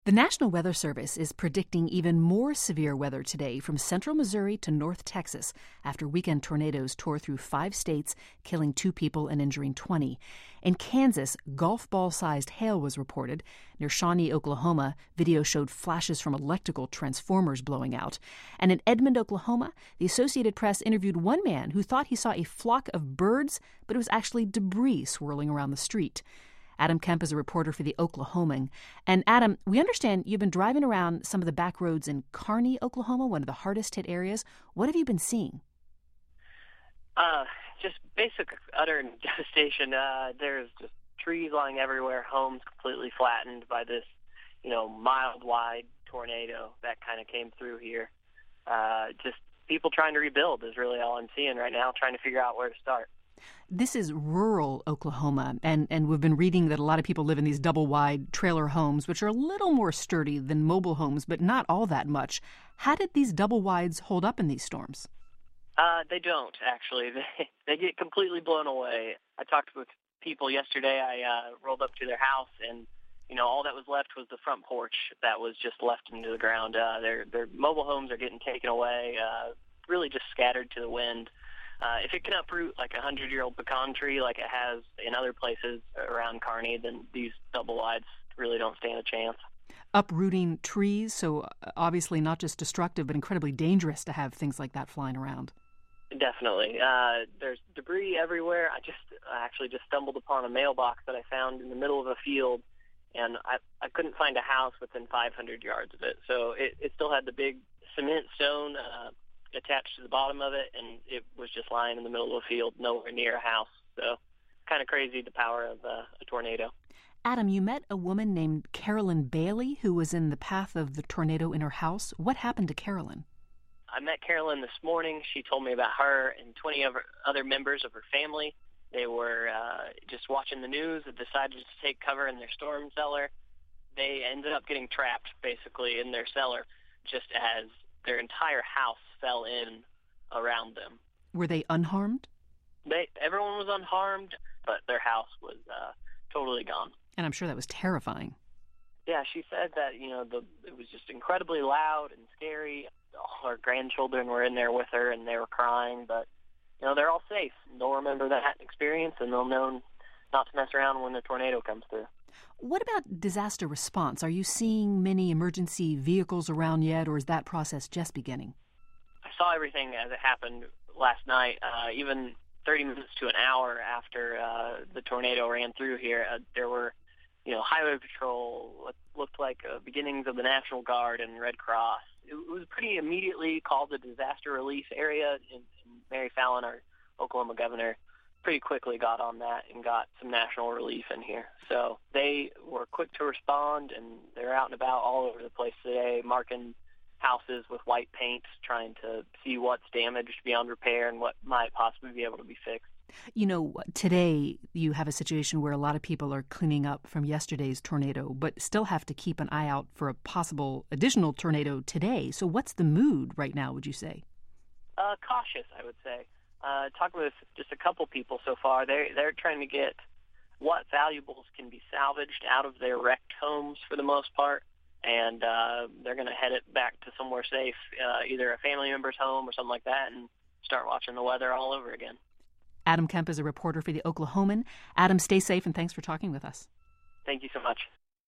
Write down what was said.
The National Weather Service is predicting even more severe weather today from central Missouri to North Texas after weekend tornadoes tore through 5 states, killing 2 people and injuring 20. In Kansas, golf ball-sized hail was reported. Near Shawnee, Oklahoma, video showed flashes from electrical transformers blowing out. And in Edmond, Oklahoma, the Associated Press interviewed one man who thought he saw a flock of birds, but it was actually debris swirling around the street. Adam Kemp is a reporter for The Oklahoman. And Adam, we understand you've been driving around some of the back roads in Kearney, Oklahoma, one of the hardest hit areas. What have you been seeing? Just basic utter devastation. There's just trees lying everywhere, homes completely flattened by this, mild-wide tornado that kind of came through here. Just people trying to rebuild is really all I'm seeing right now, trying to figure out where to start. This is rural Oklahoma, and we've been reading that a lot of people live in these double-wide trailer homes, which are a little more sturdy than mobile homes, but not all that much. How did these double-wides hold up in these storms? They don't, actually. They get completely blown away. I talked with people yesterday. I rolled up to their house, and all that was left was the front porch that was just left into the ground. Their mobile homes are getting taken away, really just scattered to the wind. If it can uproot like a 100-year-old pecan tree like it has in other places around Kearney, then these double-wides really don't stand a chance. Uprooting trees, so obviously not just destructive, but incredibly dangerous to have things like that flying around. Definitely. There's debris everywhere. I actually just stumbled upon a mailbox that I found in the middle of a field, and I couldn't find a house within 500 yards of it. So it still had the big cement stone attached to the bottom of it, and it was just lying in the middle of a field, nowhere near a house. So kind of crazy, the power of a tornado. Adam, you met a woman named Carolyn Bailey who was in the path of the tornado in her house. What happened to Carolyn? I met Carolyn this morning. She told me about her and 20 other members of her family. They were just watching the news and decided to take cover in their storm cellar. They ended up getting trapped, basically, in their cellar, just as their entire house fell in around them. Were they unharmed? Everyone was unharmed, but their house was totally gone. And I'm sure that was terrifying. Yeah, she said that, it was just incredibly loud and scary. All her grandchildren were in there with her, and they were crying, but, they're all safe. They'll remember that experience, and they'll know not to mess around when the tornado comes through. What about disaster response? Are you seeing many emergency vehicles around yet, or is that process just beginning? I saw everything as it happened last night. Even 30 minutes to an hour after the tornado ran through here, there were, Highway Patrol, what looked like beginnings of the National Guard and Red Cross. It was pretty immediately called the disaster relief area, and Mary Fallin, our Oklahoma governor, pretty quickly got on that and got some national relief in here. So they were quick to respond, and they're out and about all over the place today, marking houses with white paint, trying to see what's damaged beyond repair and what might possibly be able to be fixed. Today you have a situation where a lot of people are cleaning up from yesterday's tornado, but still have to keep an eye out for a possible additional tornado today. So what's the mood right now, would you say? Cautious, I would say. Talking with just a couple people so far, they're trying to get what valuables can be salvaged out of their wrecked homes for the most part, and they're going to head it back to somewhere safe, either a family member's home or something like that, and start watching the weather all over again. Adam Kemp is a reporter for The Oklahoman. Adam, stay safe, and thanks for talking with us. Thank you so much.